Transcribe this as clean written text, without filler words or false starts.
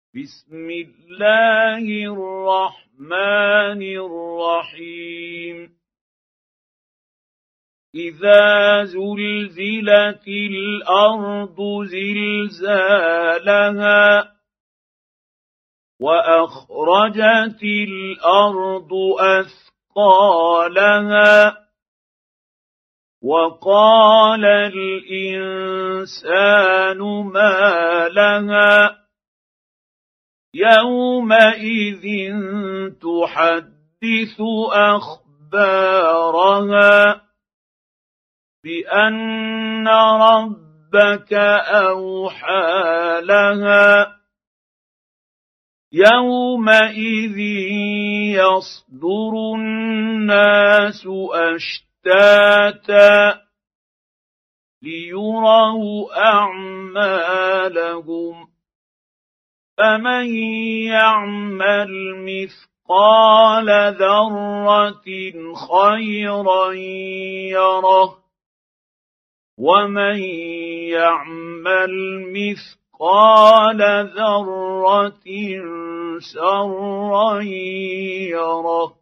بسم الله الرحمن الرحيم إذا زلزلت الأرض زلزالها وأخرجت الأرض أثقالها وقال الإنسان ما لها يومئذ تحدث أخبارها بأن ربك أوحى لها يومئذ يصدر الناس أشتاتا ليروا أعمالهم فمن يعمل مثقال ذرة خيرا يره ومن يعمل مثقال ذرة شرا يره